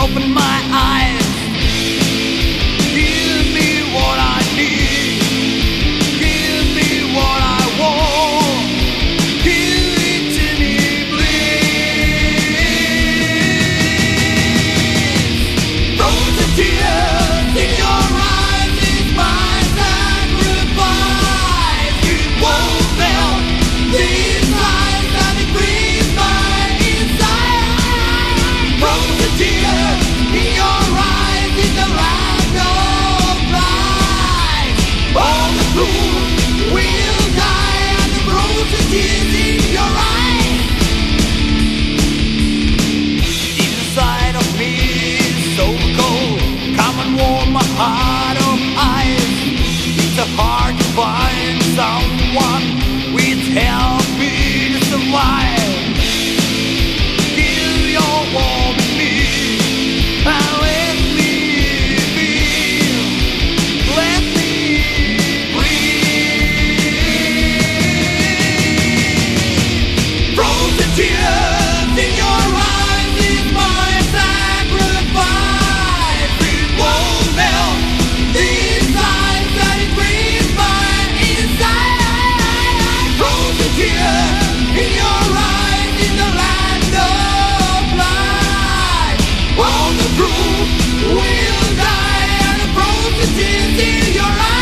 open my eyes. Give me what I need. Give me what I want. Give it to me, please. Frozen tears in your eyes is my sacrifice. It won't melt these eyes that it breathes my inside. Frozen tears in your eyes is the land of light. All the fools will die and the frozen tears in your eyes. Inside of me is so cold. Come and warm my heart of ice. It's so hard to find someone with help me to survive. Give your warmth to me and let me feel. Let me breathe. Frozen tears in your eyes is my sacrifice. It won't melt these eyes that it breathes my inside. Frozen tears in your eyes in the land of light. All the truth will die and the frozen tears in your eyes.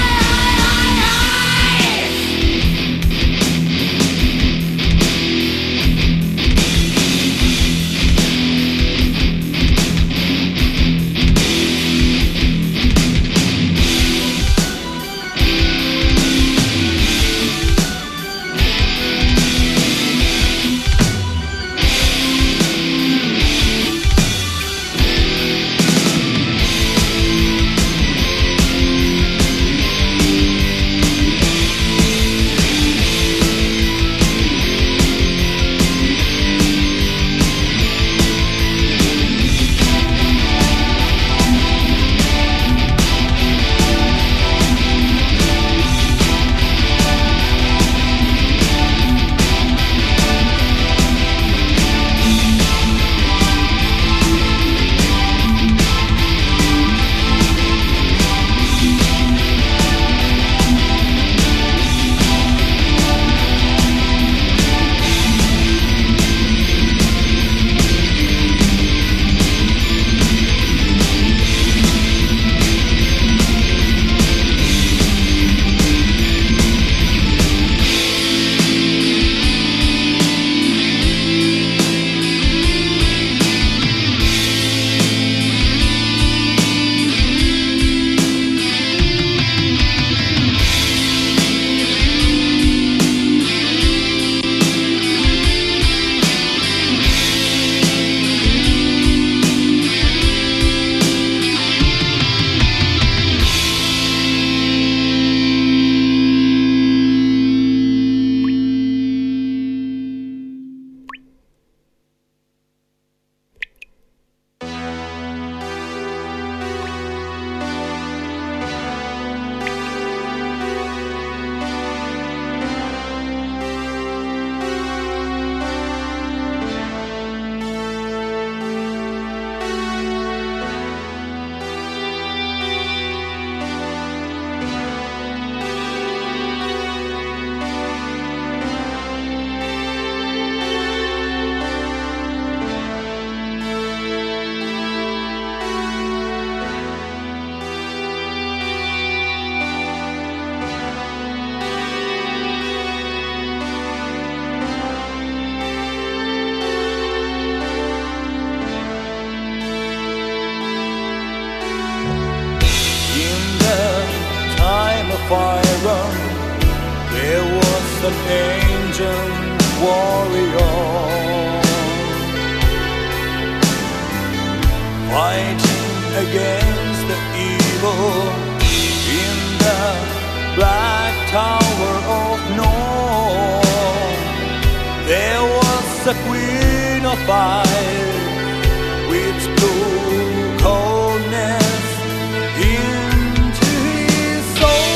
Iron, there was an ancient warrior fighting against the evil in the Black Tower of North. There was a queen of fire which blew coldness into his soul.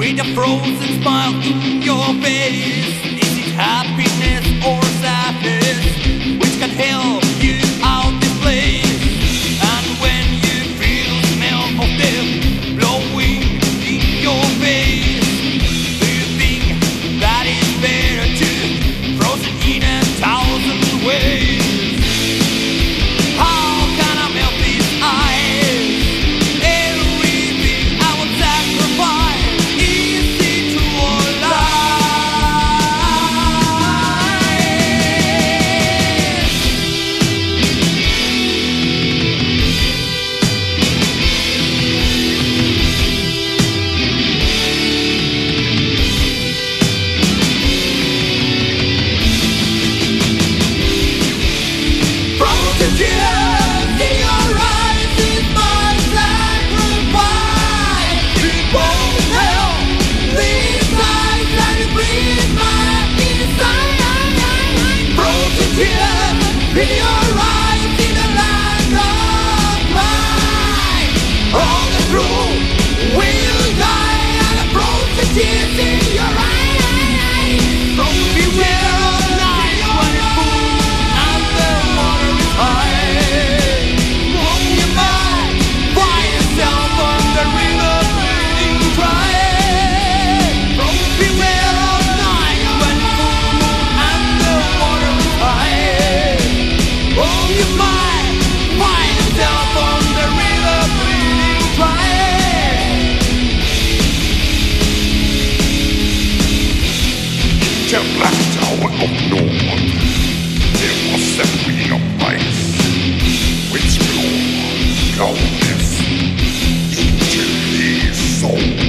with a frozen smile in your face. Is it happiness or sadness which can help you out this place? And when you feel the smell of death blowing in your face, do you think that it's better to frozen in 1,000 ways? How can I melt these eyes? Everything I would sacrifice. Is it true or frozen tears in your eyes is my sacrifice. It won't help these eyes and breathe my inside. Frozen tears in your eyes in the land of mine. All the truth will die and the frozen tears in your eyes. Don't beware of night when it's full and the water is high. Won't you mind? Find yourself on the river burning dry. Don't beware of night when it's full and the water is high. Won't you mind? Find yourself on the river burning dry. The Black Tower of North, there was a queen of ice, which blew coldness into his soul.